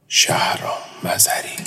شهرام مظهری.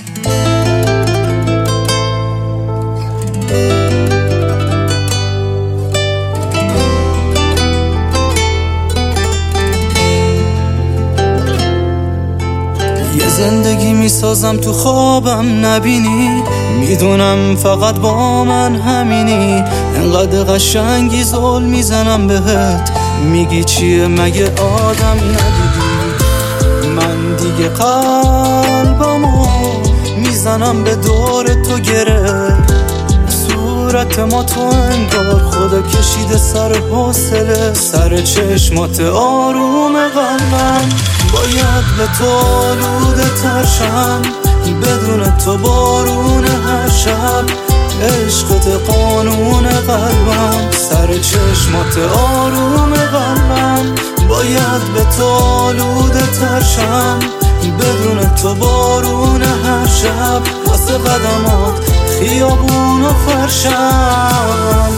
یه زندگی میسازم تو خوابم نبینی، میدونم فقط با من همینی. انقدر قشنگی زل میزنم بهت، میگی چیه مگه آدم ندیدی؟ من دیگه قلبمو میزنم به دور تو گره، صورت ما تو انگار خدا کشیده سر حوصله. سر چشمات آروم قلبم باید به تو آلوده ترشم، بدون تو بارون هر شب عشقت قانون قلبم. سر چشمات آروم قلبم باید به تو آلوده ترشم، بدون تو بارون هر شب واسه قدمات خیابون و فرشم.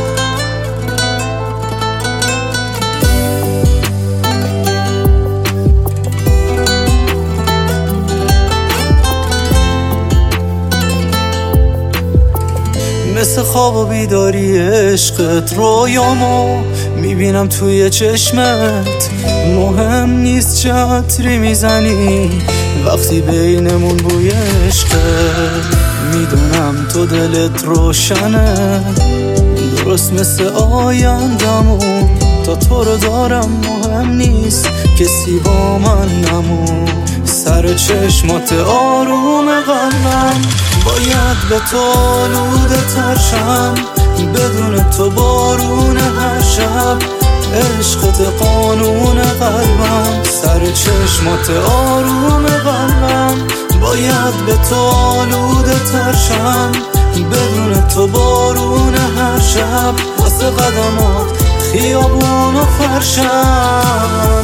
مثل خواب و بیداری عشقت رویامو میبینم توی چشمت. مهم نیست چه عطری میزنی وقتی بینمون بوی عشقت. میدونم تو دلت روشنه، درست مثل آیندمون. تا تو رو دارم مهم نیست کسی با من نمون. سر چشمات آروم قلبم باید به تو آلوده ترشم، بدون تو بارون هر شب عشقت قانون قلبم. سر چشمات آروم قلبم باید به تو آلوده ترشم، بدون تو بارون هر شب واسه قدمات خیابون و فرشم.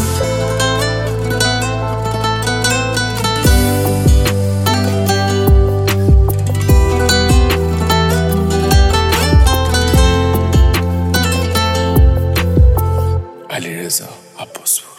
علیرضا عباسپور.